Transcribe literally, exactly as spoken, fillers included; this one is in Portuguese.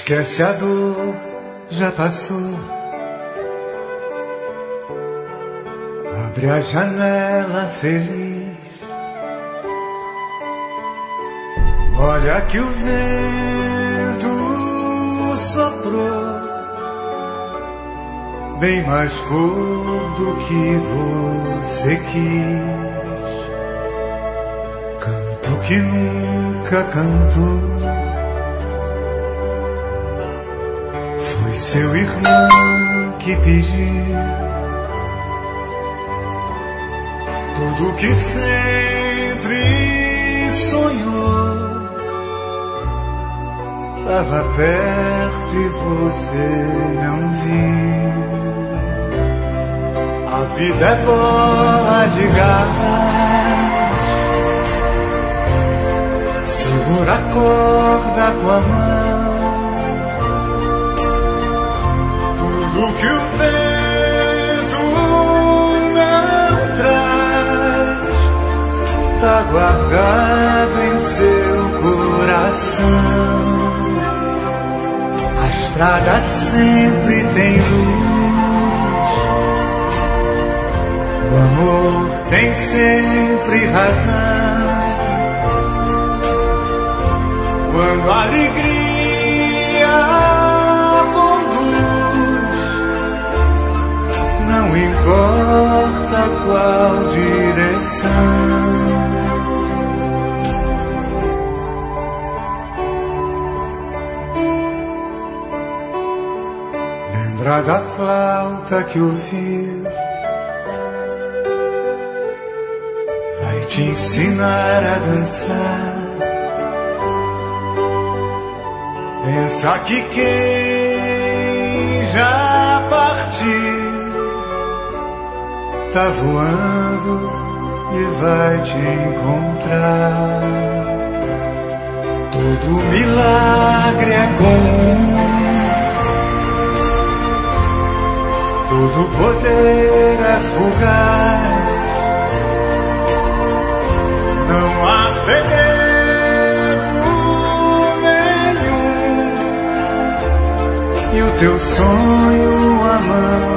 Esquece a dor, já passou. Abre a janela feliz. Olha que o vento soprou bem mais cor do que você quis. Canto que nunca cantou. Foi seu irmão que pediu tudo que sempre sonhou. Tava perto e você não viu. A vida é bola de gás. Segura a corda com a mão. Tudo que o vento não traz tá guardado em seu coração. A estrada sempre tem luz. O amor tem sempre razão. Quando a alegria conduz, não importa qual direção. Lembra da flauta que ouviu, vai te ensinar a dançar. Pensa que quem já partiu tá voando e vai te encontrar. Todo milagre é comum. Todo poder é fugaz. Não há segredo nenhum. E o teu sonho, a mão